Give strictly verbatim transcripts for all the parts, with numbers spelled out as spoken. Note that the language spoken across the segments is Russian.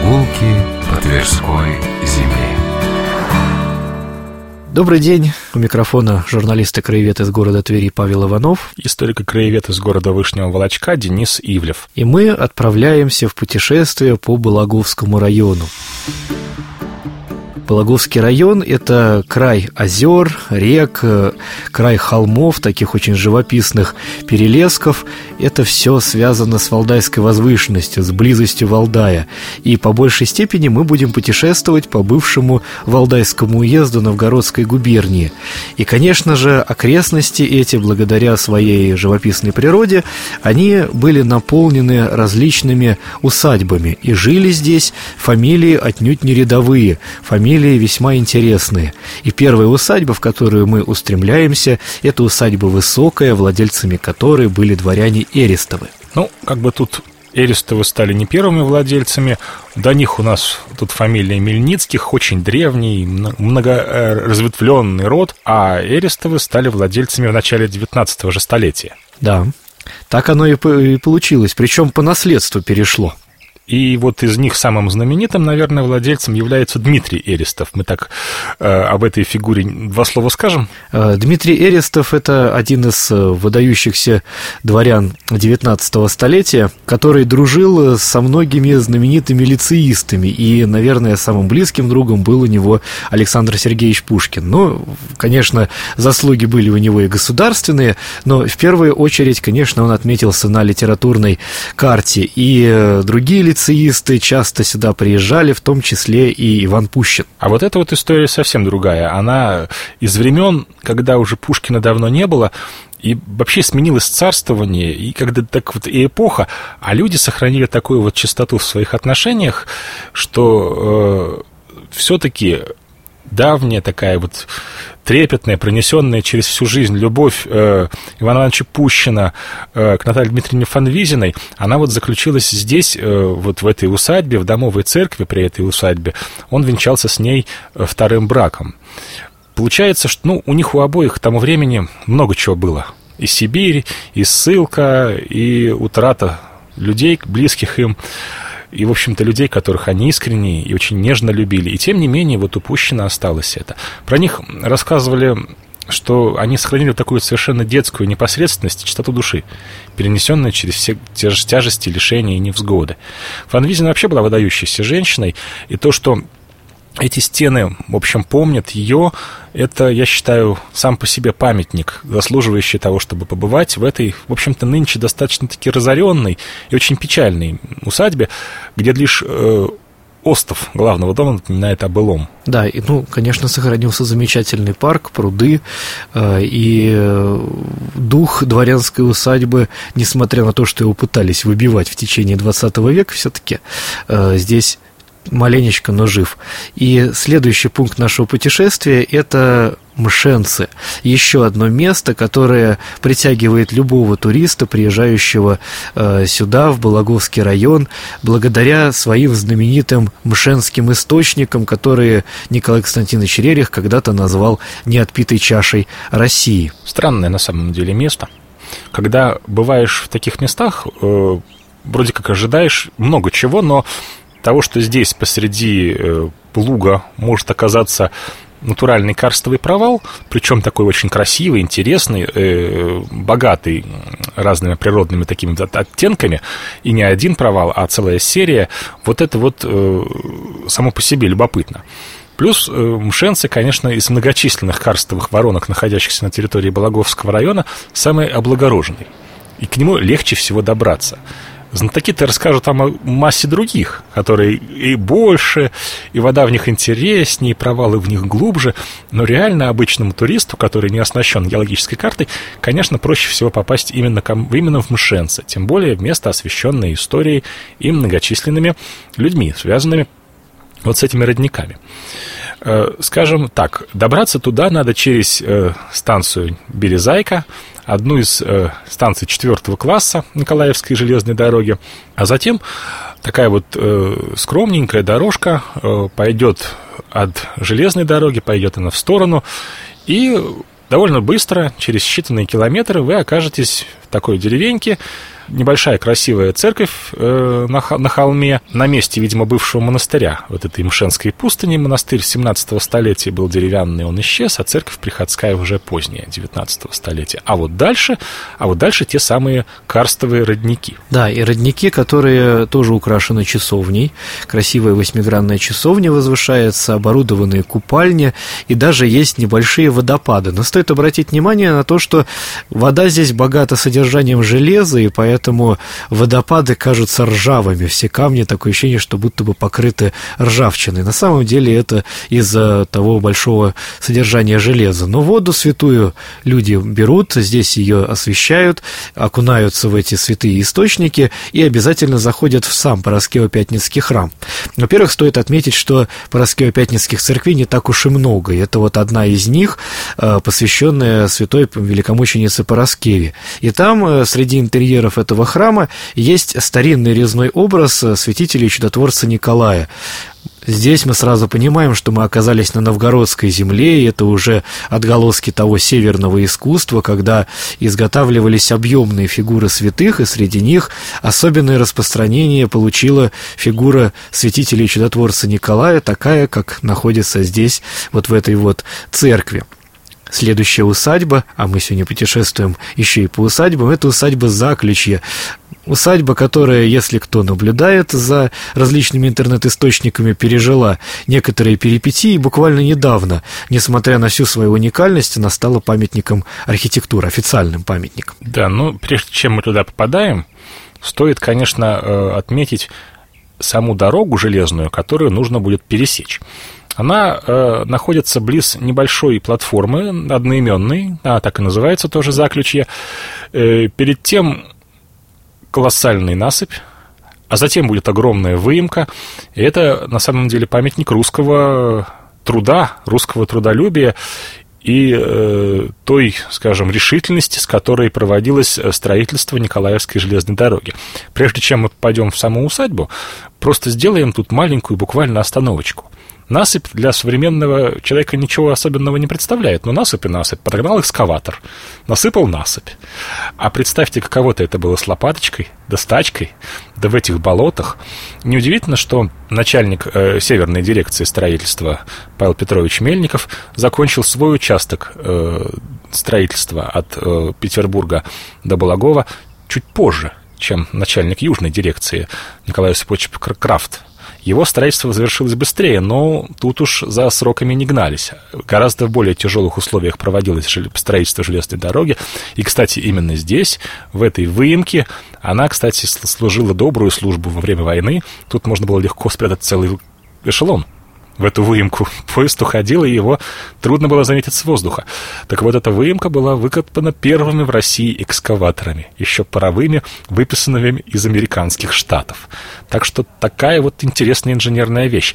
Прогулки по Тверской земле. Добрый день. У микрофона журналист и краевед из города Твери Павел Иванов. Историк и краевед из города Вышнего Волочка Денис Ивлев. И мы отправляемся в путешествие по Балаговскому району. Балаговский район – это край озер, рек, край холмов, таких очень живописных перелесков. Это все связано с Валдайской возвышенностью, с близостью Валдая. И по большей степени мы будем путешествовать по бывшему Валдайскому уезду Новгородской губернии. И, конечно же, окрестности эти, благодаря своей живописной природе, они были наполнены различными усадьбами. И жили здесь фамилии отнюдь не рядовые, фамилии весьма интересные. И первая усадьба, в которую мы устремляемся, это усадьба Высокая, владельцами которой были дворяне Эрестовы. Ну, как бы тут Эрестовы стали не первыми владельцами. До них у нас тут фамилия Мельницких, очень древний, многоразветвленный род, а Эрестовы стали владельцами в начале девятнадцатого же столетия. Да, так оно и получилось, причем по наследству перешло. И вот из них самым знаменитым, наверное, владельцем является Дмитрий Эрестов. Мы так э, об этой фигуре два слова скажем. Дмитрий Эрестов – это один из выдающихся дворян девятнадцатого столетия, который дружил со многими знаменитыми лицеистами. И, наверное, самым близким другом был у него Александр Сергеевич Пушкин. Ну, конечно, заслуги были у него и государственные, но в первую очередь, конечно, он отметился на литературной карте. И другие лицеисты лицеисты часто сюда приезжали, в том числе и Иван Пущин. А вот эта вот история совсем другая. Она из времен, когда уже Пушкина давно не было, и вообще сменилось царствование, и когда так вот и эпоха, а люди сохранили такую вот чистоту в своих отношениях, что э, все-таки давняя такая вот трепетная, пронесенная через всю жизнь любовь э, Ивана Ивановича Пущина э, к Наталье Дмитриевне Фанвизиной, она вот заключилась здесь, э, вот в этой усадьбе, в домовой церкви при этой усадьбе. Он венчался с ней вторым браком. Получается, что ну, у них у обоих к тому времени много чего было. И Сибирь, и ссылка, и утрата людей, близких им. И, в общем-то, людей, которых они искренне и очень нежно любили. И, тем не менее, вот у Пущина осталось это. Про них рассказывали, что они сохранили такую совершенно детскую непосредственность и чистоту души, перенесенную через все тяжести, лишения и невзгоды. Фанвизина вообще была выдающейся женщиной, и то, что эти стены, в общем, помнят ее, это, я считаю, сам по себе памятник, заслуживающий того, чтобы побывать в этой, в общем-то, нынче достаточно-таки разоренной и очень печальной усадьбе, где лишь э, остов главного дома напоминает о былом. Да, и, ну, конечно, сохранился замечательный парк, пруды, э, и э, дух дворянской усадьбы, несмотря на то, что его пытались выбивать в течение двадцатого века, все-таки э, здесь маленечко, но жив. И следующий пункт нашего путешествия – это Мшенцы. Еще одно место, которое притягивает любого туриста, приезжающего э, сюда, в Балаговский район, благодаря своим знаменитым мшенским источникам, которые Николай Константинович Рерих когда-то назвал неотпитой чашей России. Странное на самом деле место. Когда бываешь в таких местах, э, вроде как ожидаешь много чего, но того, что здесь посреди э, луга может оказаться натуральный карстовый провал, причем такой очень красивый, интересный, э, богатый разными природными такими оттенками, и не один провал, а целая серия, вот это вот э, само по себе любопытно. Плюс э, Мшенцы, конечно, из многочисленных карстовых воронок, находящихся на территории Балаговского района, самый облагороженный, и к нему легче всего добраться. Знатоки-то расскажут там о массе других, которые и больше, и вода в них интереснее, и провалы в них глубже. Но реально обычному туристу, который не оснащен геологической картой, конечно, проще всего попасть именно, именно в Мшенцы. Тем более в место, освещенное историей и многочисленными людьми, связанными вот с этими родниками. Скажем так, добраться туда надо через станцию Березайка, одну из э, станций четвертого класса Николаевской железной дороги, а затем такая вот э, скромненькая дорожка э, пойдет от железной дороги, пойдет она в сторону, и довольно быстро, через считанные километры, вы окажетесь в такой деревеньке, небольшая красивая церковь э, на, на холме, на месте, видимо, бывшего монастыря, вот этой Мшенской пустыни. Монастырь семнадцатого столетия был деревянный, он исчез, а церковь приходская уже поздняя, девятнадцатого столетия. А вот дальше, а вот дальше те самые карстовые родники. Да, и родники, которые тоже украшены часовней. Красивая восьмигранная часовня возвышается, оборудованные купальни, и даже есть небольшие водопады. Но стоит обратить внимание на то, что вода здесь богата содержанием железа, и поэтому водопады кажутся ржавыми. Все камни, такое ощущение, что будто бы покрыты ржавчиной. На самом деле это из-за того большого содержания железа. Но воду святую люди берут, здесь ее освящают, окунаются в эти святые источники и обязательно заходят в сам Параскево-Пятницкий храм. Во-первых, стоит отметить, что Параскево-Пятницких церквей не так уж и много. И это вот одна из них, посвященная святой великомученице Параскеве. И там, среди интерьеров этого храма, есть старинный резной образ святителя и чудотворца Николая. Здесь мы сразу понимаем, что мы оказались на новгородской земле, и это уже отголоски того северного искусства, когда изготавливались объемные фигуры святых, и среди них особенное распространение получила фигура святителя и чудотворца Николая, такая, как находится здесь, вот в этой вот церкви. Следующая усадьба, а мы сегодня путешествуем еще и по усадьбам, это усадьба Заключье. Усадьба, которая, если кто наблюдает за различными интернет-источниками, пережила некоторые перипетии, и буквально недавно, несмотря на всю свою уникальность, она стала памятником архитектуры, официальным памятником. Да, ну, прежде чем мы туда попадаем, стоит, конечно, отметить саму дорогу железную, которую нужно будет пересечь. Она э, находится близ небольшой платформы, одноименной, а так и называется тоже Заключье. Э, перед тем колоссальный насыпь, а затем будет огромная выемка. И это, на самом деле, памятник русского труда, русского трудолюбия и э, той, скажем, решительности, с которой проводилось строительство Николаевской железной дороги. Прежде чем мы пойдем в саму усадьбу, просто сделаем тут маленькую буквально остановочку. Насыпь для современного человека ничего особенного не представляет, но насыпь и насыпь. Подогнал экскаватор, насыпал насыпь. А представьте, каково-то это было с лопаточкой, да с тачкой, да в этих болотах. Неудивительно, что начальник э, Северной дирекции строительства Павел Петрович Мельников закончил свой участок э, строительства от э, Петербурга до Балагова чуть позже, чем начальник Южной дирекции Николай Осипович Крафт. Его строительство завершилось быстрее, но тут уж за сроками не гнались. Гораздо в более тяжелых условиях проводилось строительство железной дороги. И, кстати, именно здесь, в этой выемке, она, кстати, служила добрую службу во время войны. Тут можно было легко спрятать целый эшелон. В эту выемку поезд уходил, и его трудно было заметить с воздуха. Так вот, эта выемка была выкопана первыми в России экскаваторами, еще паровыми, выписанными из американских штатов. Так что такая вот интересная инженерная вещь.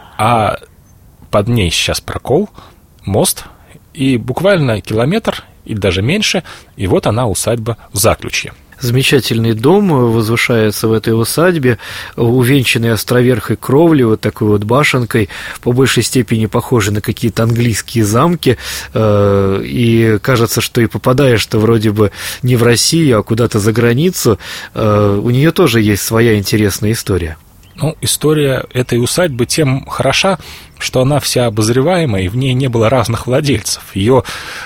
А под ней сейчас прокол, мост, и буквально километр, или даже меньше, и вот она, усадьба Заключье. Замечательный дом возвышается в этой усадьбе, увенчанный островерхой кровлей, вот такой вот башенкой, по большей степени похожий на какие-то английские замки, и кажется, что и попадаешь-то вроде бы не в Россию, а куда-то за границу. У нее тоже есть своя интересная история. Ну, история этой усадьбы тем хороша, что она вся обозреваемая, и в ней не было разных владельцев. Ее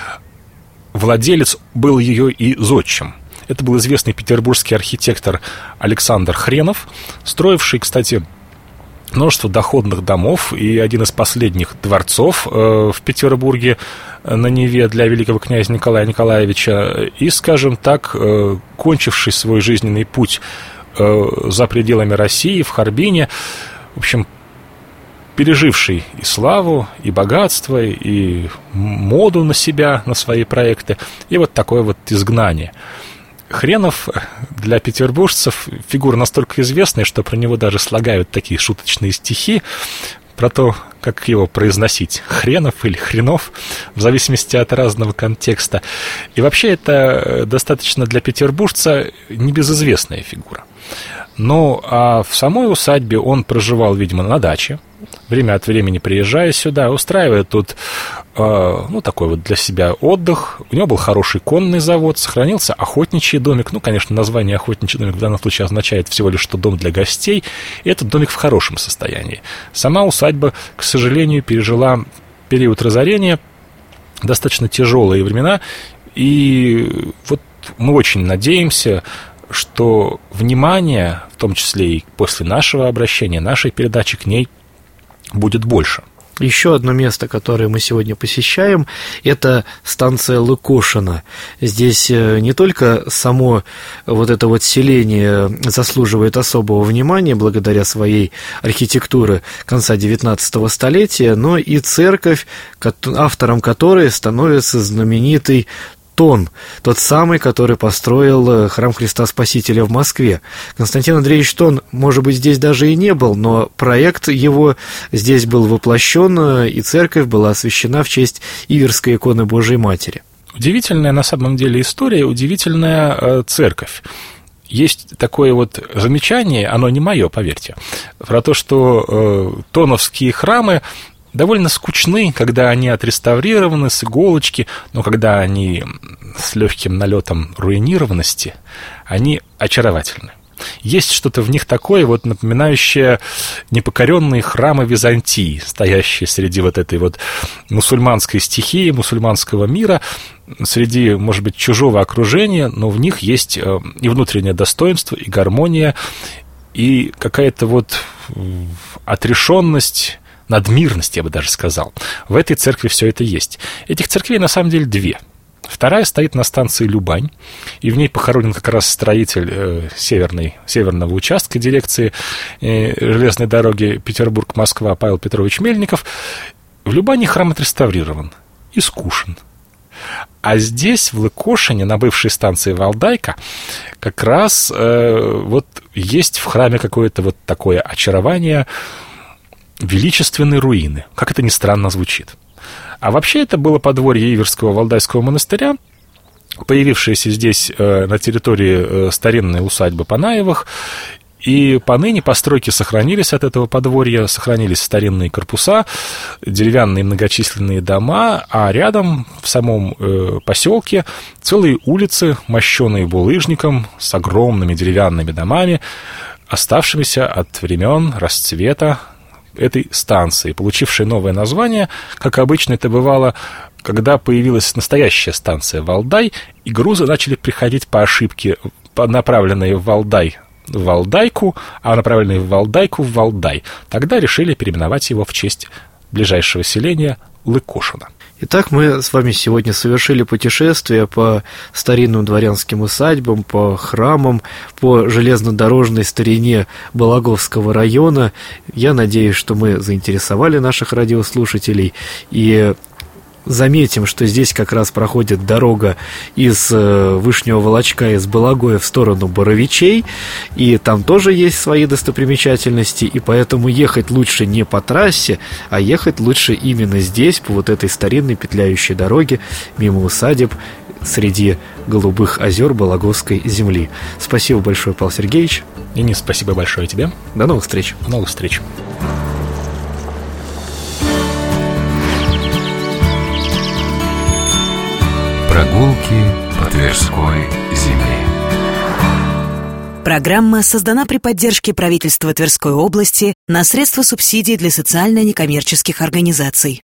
владелец был ее и зодчим. Это был известный петербургский архитектор Александр Хренов, строивший, кстати, множество доходных домов и один из последних дворцов э, в Петербурге на Неве для великого князя Николая Николаевича и, скажем так, э, кончивший свой жизненный путь э, за пределами России, в Харбине, в общем, переживший и славу, и богатство, и моду на себя, на свои проекты, и вот такое вот изгнание. Хренов для петербуржцев фигура настолько известная, что про него даже слагают такие шуточные стихи про то, как его произносить, Хренов или Хренов, в зависимости от разного контекста. И вообще это достаточно для петербуржца небезызвестная фигура. Ну, а в самой усадьбе он проживал, видимо, на даче время от времени приезжая сюда, устраивая тут, э, ну, такой вот для себя отдых. У него был хороший конный завод, сохранился охотничий домик. Ну, конечно, название охотничий домик в данном случае означает всего лишь, что дом для гостей. И этот домик в хорошем состоянии. Сама усадьба, к сожалению, пережила период разорения, достаточно тяжелые времена. И вот мы очень надеемся, что внимание, в том числе и после нашего обращения, нашей передачи к ней, будет больше. Еще одно место, которое мы сегодня посещаем, это станция Лыкошино. Здесь не только само вот это вот селение заслуживает особого внимания благодаря своей архитектуре конца девятнадцатого столетия, но и церковь, автором которой становится знаменитый Тон, тот самый, который построил храм Христа Спасителя в Москве. Константин Андреевич Тон, может быть, здесь даже и не был, но проект его здесь был воплощен, и церковь была освящена в честь Иверской иконы Божией Матери. Удивительная на самом деле история, удивительная э, церковь. Есть такое вот замечание, оно не мое, поверьте, про то, что э, тоновские храмы довольно скучны, когда они отреставрированы с иголочки, но когда они с легким налетом руинированности, они очаровательны. Есть что-то в них такое, вот напоминающее непокоренные храмы Византии, стоящие среди вот этой вот мусульманской стихии, мусульманского мира, среди, может быть, чужого окружения, но в них есть и внутреннее достоинство, и гармония, и какая-то вот отрешенность, надмирность, я бы даже сказал. В этой церкви все это есть. Этих церквей на самом деле две. Вторая стоит на станции Любань, и в ней похоронен как раз строитель э, северной, северного участка дирекции э, железной дороги Петербург-Москва Павел Петрович Мельников. В Любани храм отреставрирован и скушен. А здесь, в Лыкошине, на бывшей станции Валдайка, как раз э, вот есть в храме какое-то вот такое очарование величественной руины, как это ни странно звучит. А вообще это было подворье Иверского Валдайского монастыря, появившееся здесь э, на территории э, старинной усадьбы Панаевых, и поныне постройки сохранились от этого подворья, сохранились старинные корпуса, деревянные многочисленные дома, а рядом в самом э, поселке целые улицы, мощенные булыжником, с огромными деревянными домами, оставшимися от времен расцвета этой станции, получившей новое название, как обычно это бывало, когда появилась настоящая станция Валдай, и грузы начали приходить по ошибке, направленные в Валдай в Валдайку, а направленные в Валдайку в Валдай. Тогда решили переименовать его в честь ближайшего селения Лыкошино. Итак, мы с вами сегодня совершили путешествие по старинным дворянским усадьбам, по храмам, по железнодорожной старине Балаговского района. Я надеюсь, что мы заинтересовали наших радиослушателей, и заметим, что здесь как раз проходит дорога из Вышнего Волочка, из Балагоя в сторону Боровичей, и там тоже есть свои достопримечательности, и поэтому ехать лучше не по трассе, а ехать лучше именно здесь, по вот этой старинной петляющей дороге, мимо усадеб, среди голубых озер Балаговской земли. Спасибо большое, Павел Сергеевич. И не спасибо большое тебе. До новых встреч. До новых встреч. Прогулки по Тверской земле. Программа создана при поддержке правительства Тверской области на средства субсидий для социально-некоммерческих организаций.